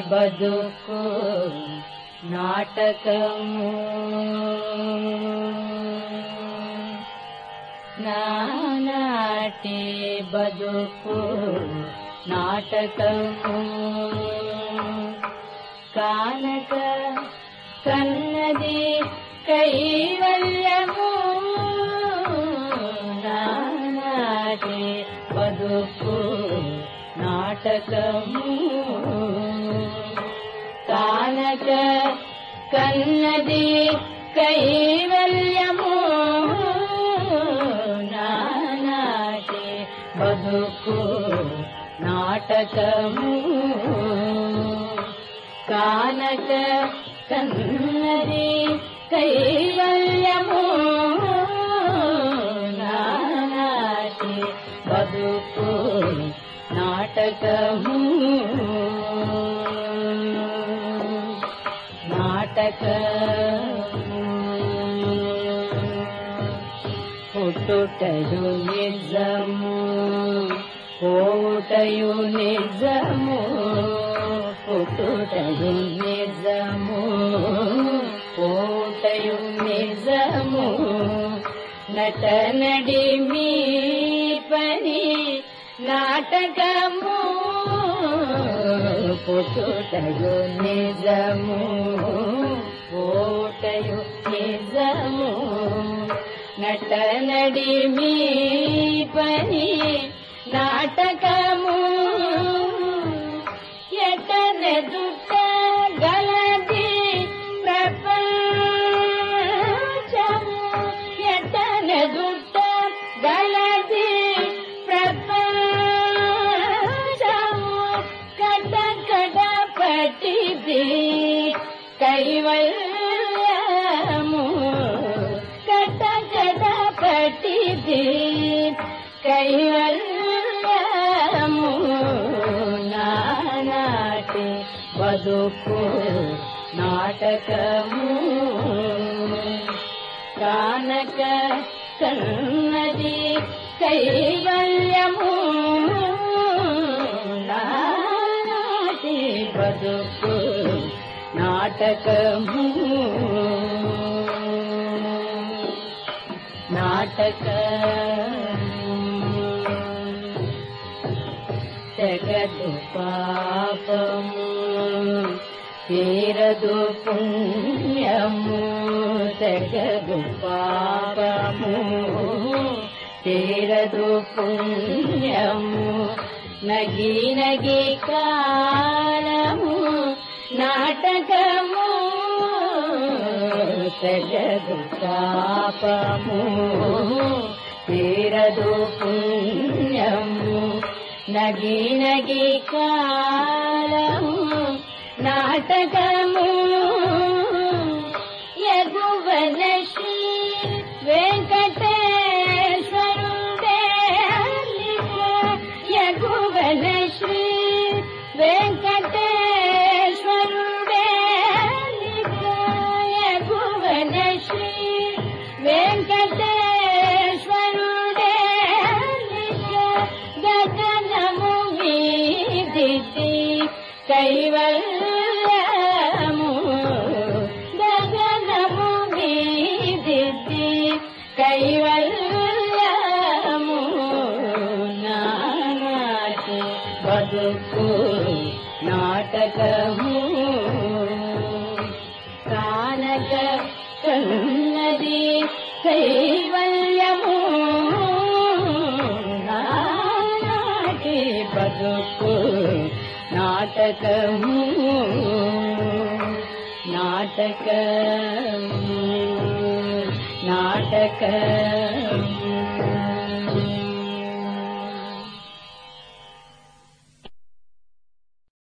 బతుకు నాటకము నానాటి బతుకు నాటకము కానక కన్నది కైవల్యము నానాటి బతుకు నాటకము కానక కన్నది కైవల్యము నానాటి బతుకు నాటకము కానక కన్నది కైవల్యము నానాటి బతుకు నాటకము నాటకము పుట్టుటయు నిజము పోవుటయు నిజము పుట్టుటయు నిజము పోవుటయు నిజము నటనడి మీ పని నాటకము పుట్టుటయు నిజము పోవుటయు నిజము నటనడి మీ పని నాటకము ఎటనెదుట గలది ప్రపంచము ఎటనెదుట గలది ప్రపంచము కట కట పట్టిది కైవల్యము కట కట పట్టిది కైవల్యము నానాటి బతుకు నాటకము కానక కన్నది కైవల్యము నానాటి బతుకు నాటకము నాటకము తెగదు పాపము తీరదు పుణ్యము తెగదు పాపము తీరదు పుణ్యము నగి నగి కాలము నాటకము తెగదు పాపము తీరదు పుణ్యము నగి నగి కాలము నాటకము యగువన శ్రీ వెంకటేశ్వరుడే యగువన శ్రీ వెంకటేశ్వరుడే యగువన శ్రీ వెంకటేశ్వరుడే గగనము మీదిది కైవల్యము గగనము మీదిది కైవల్యము నానాటి బతుకు నాటకము కానక కన్నది కైవల్యము నానాటి బతుకు నాటకము నాటకము నాటకము